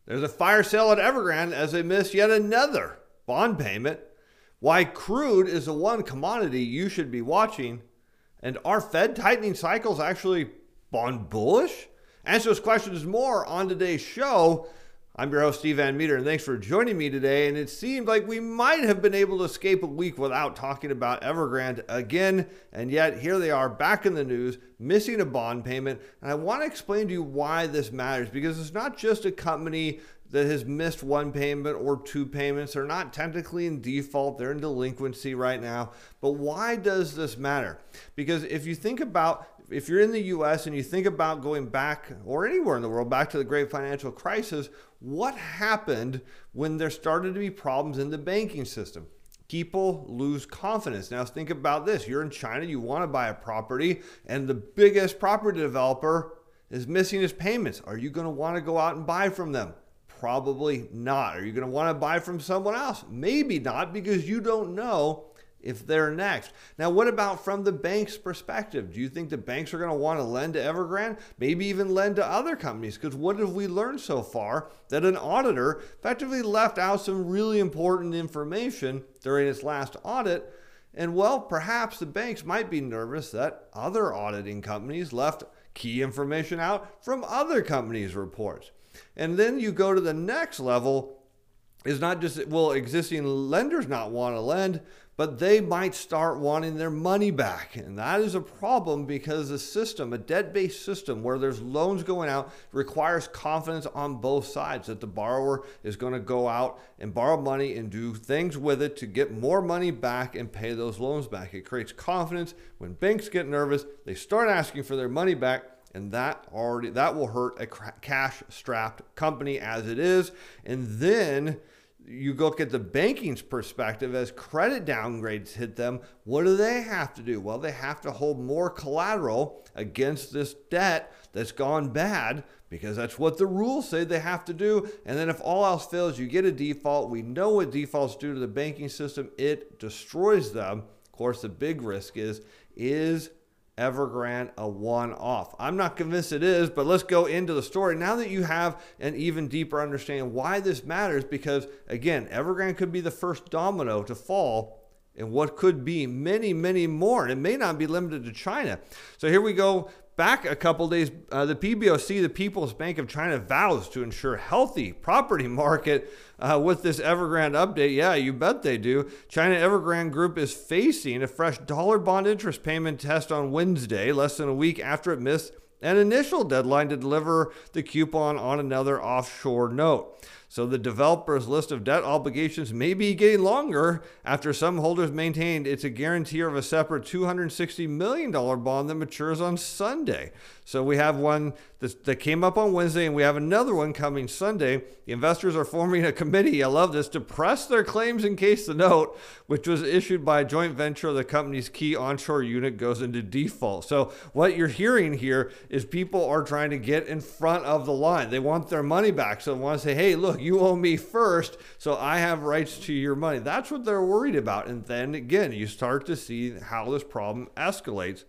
There's a fire sale at Evergrande as they miss yet another bond payment. Why crude is the one commodity you should be watching. And are Fed tightening cycles actually bond bullish? Answer those questions more on today's show. I'm your host, Steve Van Meter, and thanks for joining me today. And it seemed like we might have been able to escape a week without talking about Evergrande again. And yet here they are back in the news, missing a bond payment. And I want to explain to you why this matters, because it's not just a company that has missed one payment or two payments. They're not technically in default. They're in delinquency right now. But why does this matter? Because if you think about, if you're in the US and you think about going back, or anywhere in the world, back to the great financial crisis, what happened when there started to be problems in the banking system? People lose confidence. Now think about this. You're in China, you want to buy a property, and the biggest property developer is missing his payments. Are you going to want to go out and buy from them? Probably not. Are you going to want to buy from someone else? Maybe not, because you don't know if they're next. Now, what about from the bank's perspective? Do you think the banks are going to want to lend to Evergrande? Maybe even lend to other companies? Because what have we learned so far? That an auditor effectively left out some really important information during its last audit. And well, perhaps the banks might be nervous that other auditing companies left key information out from other companies' reports. And then you go to the next level, is not just, will existing lenders not want to lend, but they might start wanting their money back. And that is a problem, because a system, a debt-based system where there's loans going out, requires confidence on both sides that the borrower is going to go out and borrow money and do things with it to get more money back and pay those loans back. It creates confidence. When banks get nervous, they start asking for their money back. And that will hurt a cash-strapped company as it is. And then you look at the banking's perspective, as credit downgrades hit them, what do they have to do? Well, they have to hold more collateral against this debt that's gone bad, because that's what the rules say they have to do. And then if all else fails, you get a default. We know what defaults do to the banking system. It destroys them. Of course, the big risk is Evergrande a one-off? I'm not convinced it is, but let's go into the story now that you have an even deeper understanding why this matters, because again, Evergrande could be the first domino to fall in what could be many, many more, and it may not be limited to China. So here we go. Back a couple days, the PBOC, the People's Bank of China, vows to ensure healthy property market with this Evergrande update. Yeah, you bet they do. China Evergrande Group is facing a fresh dollar bond interest payment test on Wednesday, less than a week after it missed an initial deadline to deliver the coupon on another offshore note. So the developer's list of debt obligations may be getting longer after some holders maintained it's a guarantor of a separate $260 million bond that matures on Sunday. So we have one that came up on Wednesday, and we have another one coming Sunday. The investors are forming a committee, I love this, to press their claims in case the note, which was issued by a joint venture of the company's key onshore unit, goes into default. So what you're hearing here is people are trying to get in front of the line. They want their money back. So they want to say, hey, look, you owe me first, so I have rights to your money. That's what they're worried about. And then again, you start to see how this problem escalates.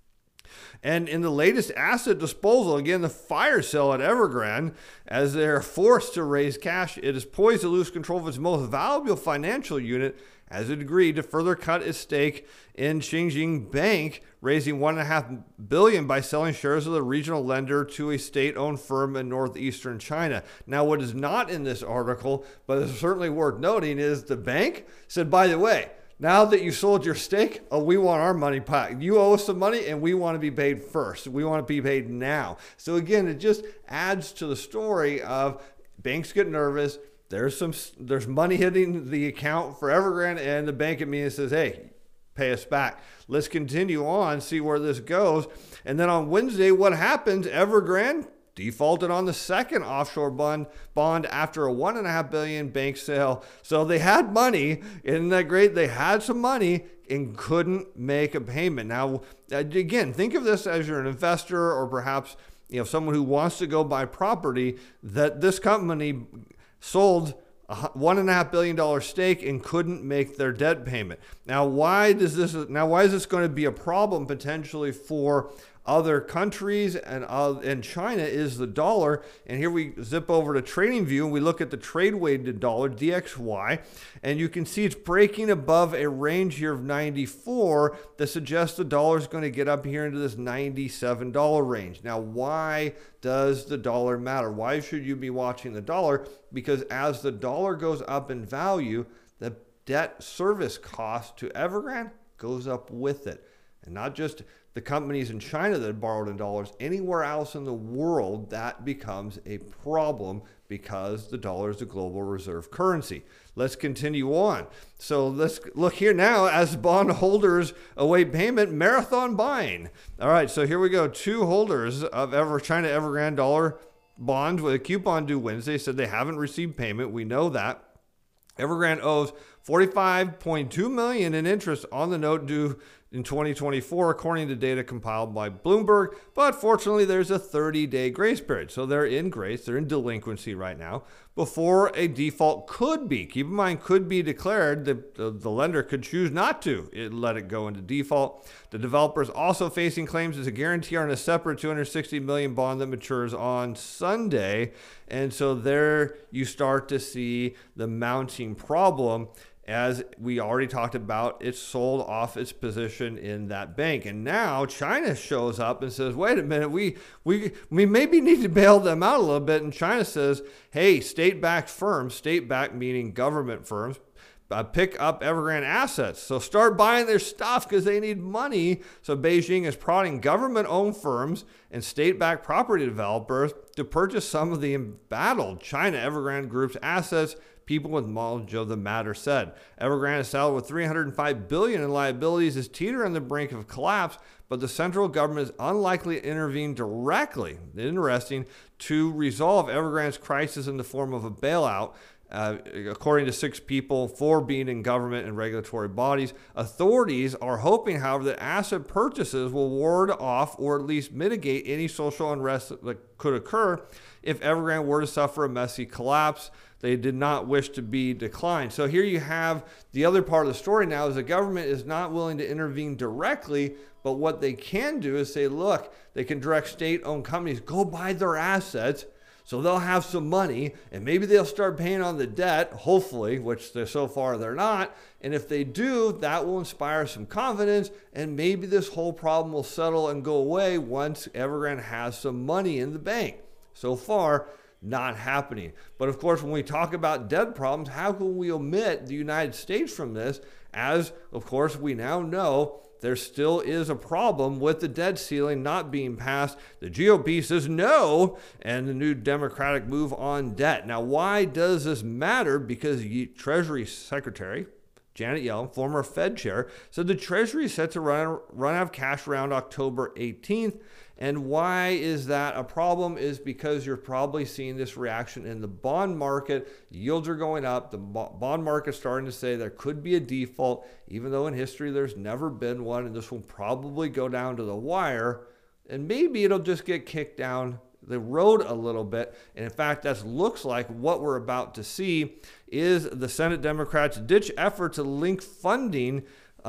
And in the latest asset disposal, again, the fire sale at Evergrande, as they're forced to raise cash, it is poised to lose control of its most valuable financial unit, as it agreed to further cut its stake in Xinjiang Bank, raising $1.5 billion by selling shares of the regional lender to a state-owned firm in northeastern China. Now, what is not in this article, but is certainly worth noting, is the bank said, by the way, now that you sold your stake, we want our money back. You owe us some money, and we want to be paid first. We want to be paid now. So again, it just adds to the story of banks get nervous. There's money hitting the account for Evergrande, and the bank at me says, hey, pay us back. Let's continue on, see where this goes. And then on Wednesday, what happens? Evergrande defaulted on the second offshore bond after a $1.5 billion bank sale. So they had money. Isn't that great? They had some money and couldn't make a payment. Now, again, think of this as you're an investor, or perhaps someone who wants to go buy property, that this company sold a $1.5 billion stake and couldn't make their debt payment. Now, why is this going to be a problem potentially for other countries and China is the dollar. And here we zip over to TradingView and we look at the trade weighted dollar, DXY, and you can see it's breaking above a range here of 94 that suggests the dollar is going to get up here into this $97 range. Now, why does the dollar matter? Why should you be watching the dollar? Because as the dollar goes up in value, the debt service cost to Evergrande goes up with it. And not just the companies in China that borrowed in dollars, anywhere else in the world, that becomes a problem because the dollar is the global reserve currency. Let's continue on. So let's look here now as bondholders await payment, marathon buying. All right, so here we go. 2 holders of China Evergrande dollar bonds with a coupon due Wednesday said they haven't received payment. We know that. Evergrande owes $45.2 million in interest on the note due in 2024, according to data compiled by Bloomberg. But fortunately, there's a 30-day grace period. So they're in grace, they're in delinquency right now, before a default could be, keep in mind, could be declared. The lender could choose not to let it go into default. The developer is also facing claims as a guarantor on a separate $260 million bond that matures on Sunday. And so there you start to see the mounting problem. As we already talked about, it sold off its position in that bank. And now China shows up and says, wait a minute, we maybe need to bail them out a little bit. And China says, hey, state-backed firms, state-backed meaning government firms, pick up Evergrande assets. So start buying their stuff because they need money. So Beijing is prodding government-owned firms and state-backed property developers to purchase some of the embattled China Evergrande Group's assets, people with knowledge of the matter said. Evergrande is saddled with $305 billion in liabilities, is teetering on the brink of collapse, but the central government is unlikely to intervene directly, interesting, to resolve Evergrande's crisis in the form of a bailout. According to 6 people, 4 being in government and regulatory bodies. Authorities are hoping, however, that asset purchases will ward off or at least mitigate any social unrest that could occur if Evergrande were to suffer a messy collapse. They did not wish to be declined. So here you have the other part of the story now is the government is not willing to intervene directly, but what they can do is say, look, they can direct state-owned companies, go buy their assets, so they'll have some money, and maybe they'll start paying on the debt, hopefully, which so far they're not. And if they do, that will inspire some confidence, and maybe this whole problem will settle and go away once Evergrande has some money in the bank. So far, not happening. But of course, when we talk about debt problems, how can we omit the United States from this? As, of course, we now know there still is a problem with the debt ceiling not being passed. The GOP says no, and the new Democratic move on debt. Now, why does this matter? Because Treasury Secretary Janet Yellen, former Fed chair, said the Treasury is set to run out of cash around October 18th. And why is that a problem? Is because you're probably seeing this reaction in the bond market. Yields are going up. The bond market's starting to say there could be a default, even though in history there's never been one. And this will probably go down to the wire. And maybe it'll just get kicked down the road a little bit. And in fact, that looks like what we're about to see is the Senate Democrats ditch effort to link funding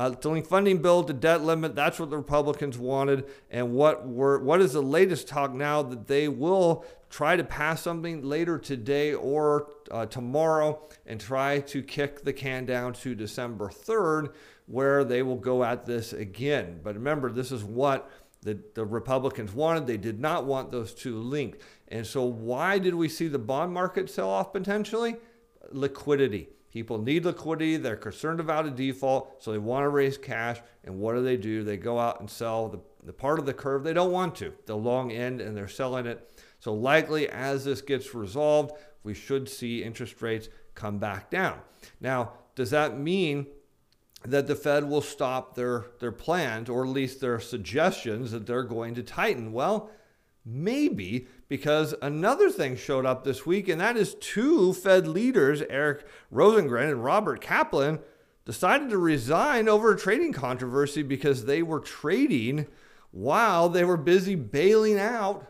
bill to debt limit. That's what the Republicans wanted. And what is the latest talk now that they will try to pass something later today or tomorrow and try to kick the can down to December 3rd, where they will go at this again. But remember, this is what the Republicans wanted. They did not want those two linked. And so why did we see the bond market sell off potentially? Liquidity. People need liquidity. They're concerned about a default, so they want to raise cash. And what do? They go out and sell the part of the curve they don't want to, the long end, and they're selling it. So likely as this gets resolved, we should see interest rates come back down. Now, does that mean that the Fed will stop their plans, or at least their suggestions that they're going to tighten? Well, maybe, because another thing showed up this week, and that is two Fed leaders, Eric Rosengren and Robert Kaplan, decided to resign over a trading controversy because they were trading while they were busy bailing out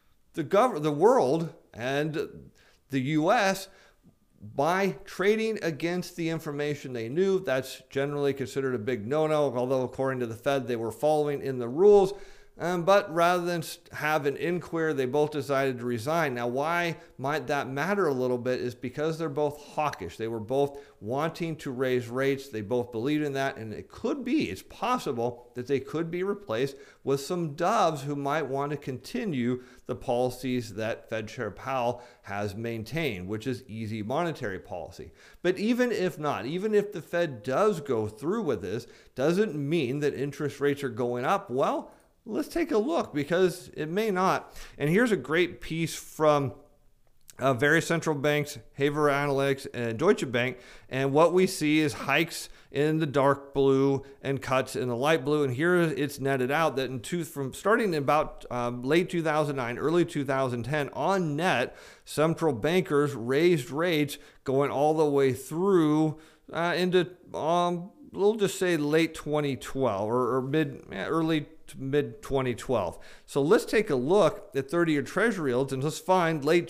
the world and the U.S. by trading against the information they knew. That's generally considered a big no-no, although according to the Fed, they were following in the rules. But rather than have an inquiry, they both decided to resign. Now, why might that matter a little bit is because they're both hawkish. They were both wanting to raise rates. They both believed in that. And it's possible that they could be replaced with some doves who might want to continue the policies that Fed Chair Powell has maintained, which is easy monetary policy. But even if not, even if the Fed does go through with this, doesn't mean that interest rates are going up. Well, let's take a look, because it may not. And here's a great piece from various central banks, Haver Analytics, and Deutsche Bank. And what we see is hikes in the dark blue and cuts in the light blue. And here it's netted out that from starting in about late 2009, early 2010, on net, central bankers raised rates going all the way through into we'll just say late 2012 or early to mid 2012. So let's take a look at 30-year Treasury yields and let's find late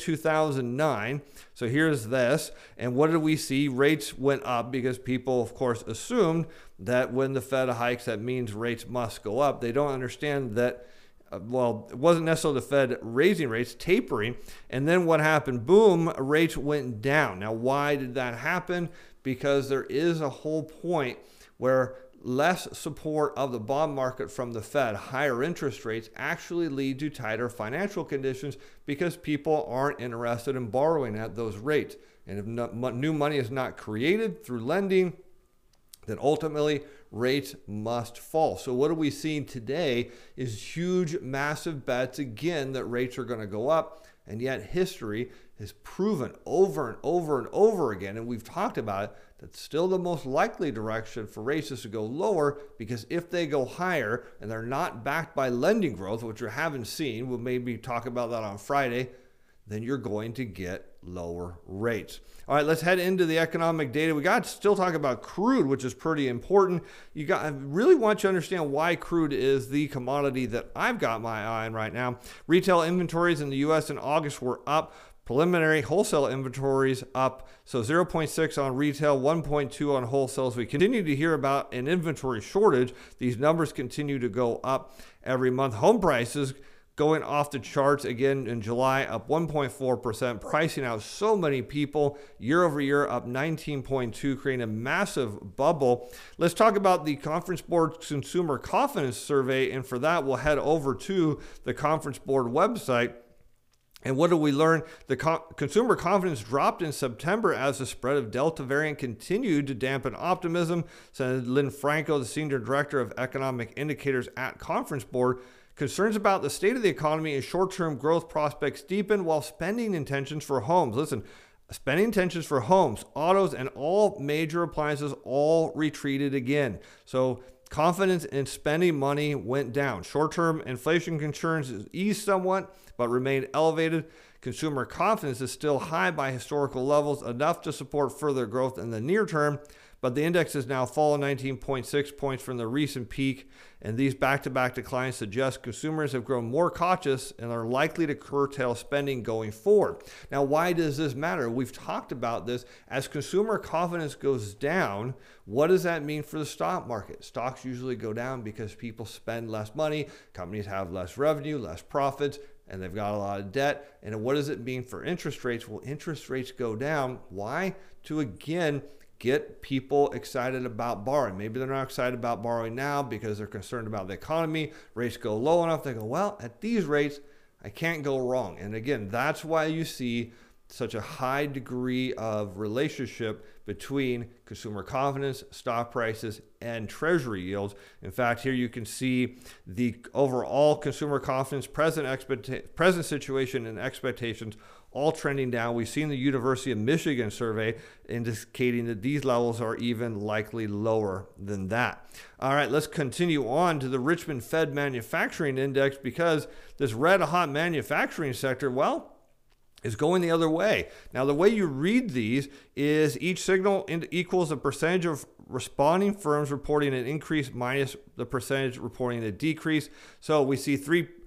2009. So here's this. And what did we see? Rates went up because people, of course, assumed that when the Fed hikes, that means rates must go up. They don't understand that. Well, it wasn't necessarily the Fed raising rates, tapering. And then what happened? Boom, rates went down. Now, why did that happen? Because there is a whole point where less support of the bond market from the Fed, higher interest rates, actually lead to tighter financial conditions because people aren't interested in borrowing at those rates. And if new money is not created through lending, then ultimately rates must fall. So what are we seeing today is huge, massive bets again that rates are going to go up. And yet history has proven over and over and over again, and we've talked about it, that's still the most likely direction for rates is to go lower, because if they go higher and they're not backed by lending growth, which we haven't seen, we'll maybe talk about that on Friday, then you're going to get lower rates. All right, let's head into the economic data. We got to still talk about crude, which is pretty important. I really want you to understand why crude is the commodity that I've got my eye on right now. Retail inventories in the U.S. in August were up. Preliminary wholesale inventories up, so 0.6 on retail, 1.2 on wholesale. As we continue to hear about an inventory shortage, these numbers continue to go up every month. Home prices going off the charts again in July, up 1.4%, pricing out so many people. Year over year, up 19.2%, creating a massive bubble. Let's talk about the Conference Board Consumer Confidence Survey, and for that, we'll head over to the Conference Board website. And what did we learn? The consumer confidence dropped in September as the spread of Delta variant continued to dampen optimism, said Lynn Franco, the Senior Director of Economic Indicators at Conference Board. Concerns about the state of the economy and short-term growth prospects deepened, while spending intentions for homes. Listen, spending intentions for homes, autos, and all major appliances all retreated again. So confidence in spending money went down. Short-term inflation concerns eased somewhat, but remained elevated. Consumer confidence is still high by historical levels, enough to support further growth in the near term, but the index has now fallen 19.6 points from the recent peak, and these back-to-back declines suggest consumers have grown more cautious and are likely to curtail spending going forward. Now, why does this matter? We've talked about this. As consumer confidence goes down, what does that mean for the stock market? Stocks usually go down because people spend less money, companies have less revenue, less profits, and they've got a lot of debt. And what does it mean for interest rates? Well, interest rates go down. Why? To, again, get people excited about borrowing. Maybe they're not excited about borrowing now because they're concerned about the economy. Rates go low enough, they go, well, at these rates, I can't go wrong. And again, that's why you see such a high degree of relationship between consumer confidence, stock prices, and treasury yields. In fact, here you can see the overall consumer confidence, present situation, and expectations all trending down. We've seen the University of Michigan survey indicating that these levels are even likely lower than that. All right, let's continue on to the Richmond Fed Manufacturing Index, because this red hot manufacturing sector, well, is going the other way. Now, the way you read these is each signal equals the percentage of responding firms reporting an increase minus the percentage reporting a decrease. So we see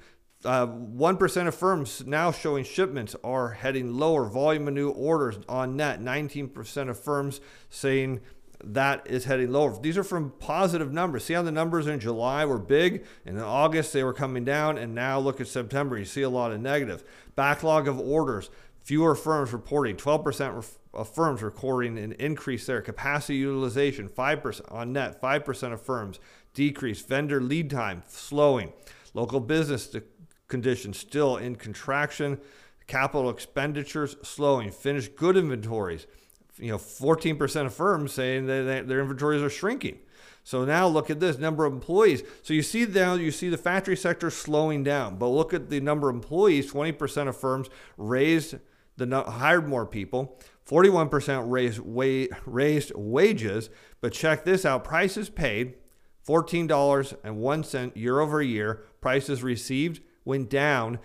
1% of firms now showing shipments are heading lower. Volume of new orders on net, 19% of firms saying that is heading lower. These are from positive numbers. See how the numbers in July were big, and in August they were coming down, and now look at September, you see a lot of negative. Backlog of orders, fewer firms reporting, 12% of firms recording an increase there. Capacity utilization, 5% on net, 5% of firms decrease. Vendor lead time slowing. Local business conditions still in contraction. Capital expenditures slowing. Finished good inventories. 14% of firms saying that their inventories are shrinking. So now look at this number of employees. So you see the factory sector slowing down, but look at the number of employees. 20% of firms hired more people. 41% raised wages. But check this out: prices paid, $14.01 year over year. Prices received went down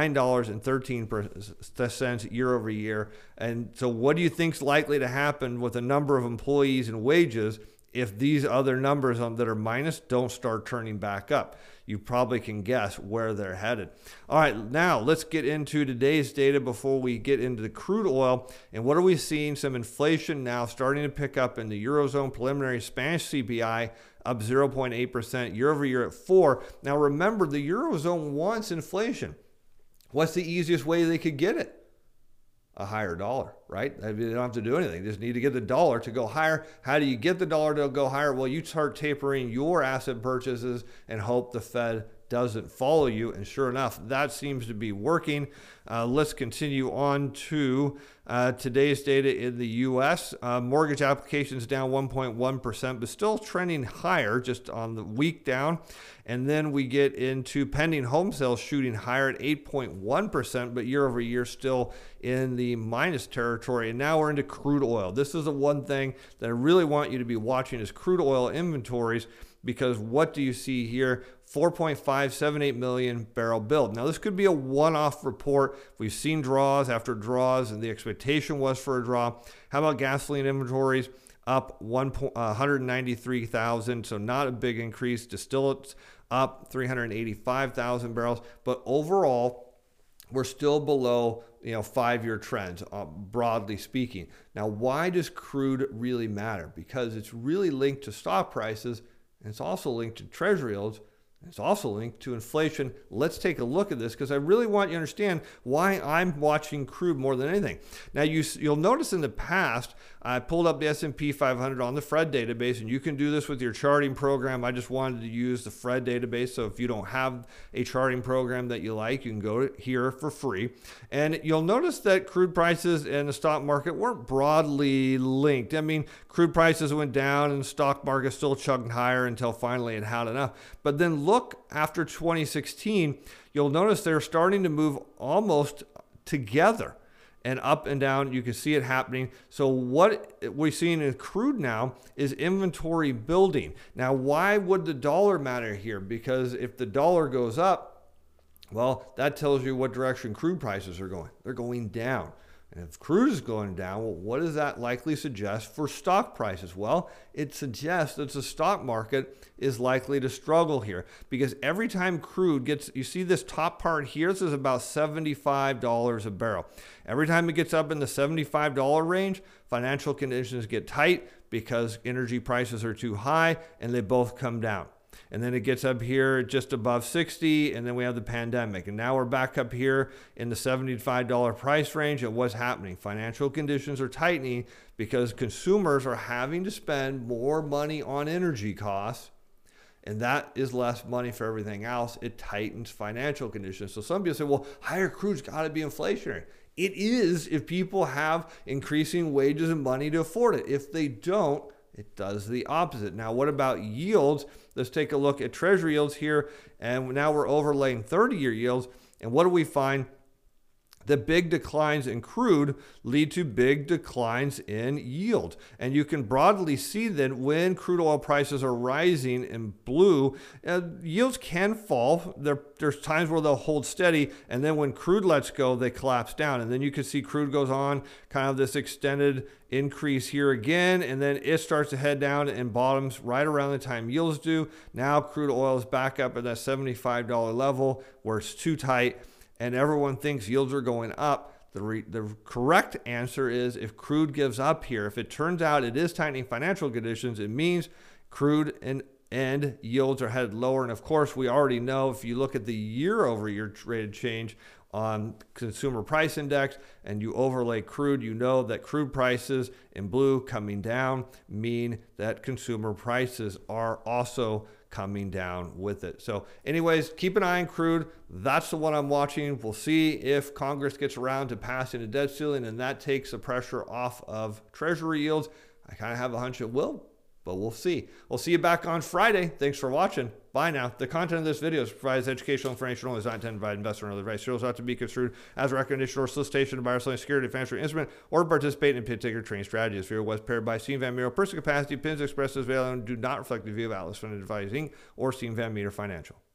$9.13 year over year. And so what do you think is likely to happen with the number of employees and wages if these other numbers that are minus don't start turning back up? You probably can guess where they're headed. All right, now let's get into today's data before we get into the crude oil. And what are we seeing? Some inflation now starting to pick up in the Eurozone. Preliminary Spanish CPI up 0.8% year over year at 4. Now remember, the Eurozone wants inflation. What's the easiest way they could get it? A higher dollar, right? I mean, they don't have to do anything. They just need to get the dollar to go higher. How do you get the dollar to go higher? Well, you start tapering your asset purchases and hope the Fed doesn't follow you. And sure enough, that seems to be working. Let's continue on to today's data in the U.S. Mortgage applications down 1.1%, but still trending higher, just on the week down. And then we get into pending home sales shooting higher at 8.1%, but year over year still in the minus territory. And now we're into crude oil. This is the one thing that I really want you to be watching is crude oil inventories, because what do you see here? 4.578 million barrel build. Now, this could be a one-off report. We've seen draws after draws, and the expectation was for a draw. How about gasoline inventories? Up 193,000, so not a big increase. Distillates up 385,000 barrels, but overall, we're still below 5-year trends, broadly speaking. Now, why does crude really matter? Because it's really linked to stock prices, and it's also linked to treasury yields. It's also linked to inflation. Let's take a look at this, because I really want you to understand why I'm watching crude more than anything. Now, you'll notice in the past, I pulled up the S&P 500 on the Fred database, and you can do this with your charting program. I just wanted to use the Fred database, so if you don't have a charting program that you like, you can go here for free. And you'll notice that crude prices and the stock market weren't broadly linked. I mean, crude prices went down and the stock market still chugged higher until finally it had enough. But then look, after 2016, you'll notice they're starting to move almost together and up and down. You can see it happening. So what we're seeing in crude now is inventory building. Now, why would the dollar matter here? Because if the dollar goes up, well, that tells you what direction crude prices are going. They're going down. And if crude is going down, well, what does that likely suggest for stock prices? Well, it suggests that the stock market is likely to struggle here, because every time crude gets, you see this top part here, this is about $75 a barrel. Every time it gets up in the $75 range, financial conditions get tight because energy prices are too high, and they both come down. And then it gets up here just above 60, and then we have the pandemic. And now we're back up here in the $75 price range. And what's happening? Financial conditions are tightening because consumers are having to spend more money on energy costs, and that is less money for everything else. It tightens financial conditions. So some people say, well, higher crude's got to be inflationary. It is if people have increasing wages and money to afford it. If they don't, it does the opposite. Now, what about yields? Let's take a look at treasury yields here. And now we're overlaying 30-year yields. And what do we find? The big declines in crude lead to big declines in yield. And you can broadly see that when crude oil prices are rising in blue, yields can fall. There's times where they'll hold steady, and then when crude lets go, they collapse down. And then you can see crude goes on kind of this extended increase here again, and then it starts to head down and bottoms right around the time yields do. Now crude oil is back up at that $75 level where it's too tight, and everyone thinks yields are going up. The correct answer is if crude gives up here, if it turns out it is tightening financial conditions, it means crude and yields are headed lower. And of course, we already know if you look at the year-over-year traded change on consumer price index and you overlay crude, you know that crude prices in blue coming down mean that consumer prices are also coming down with it. So anyways, keep an eye on crude. That's the one I'm watching. We'll see if Congress gets around to passing a debt ceiling and that takes the pressure off of Treasury yields. I kind of have a hunch it will, but we'll see. We'll see you back on Friday. Thanks for watching. Bye now. The content of this video provides educational information only, is not intended to provide investment or other advice. It is not to be construed as a recommendation or solicitation to buy or sell security, financial instrument, or participate in particular trading strategies. Video was paired by Steve Van Meter. Personal capacity, opinions expressed as value and do not reflect the view of Atlas Funded Advising or Steve Van Meter Financial.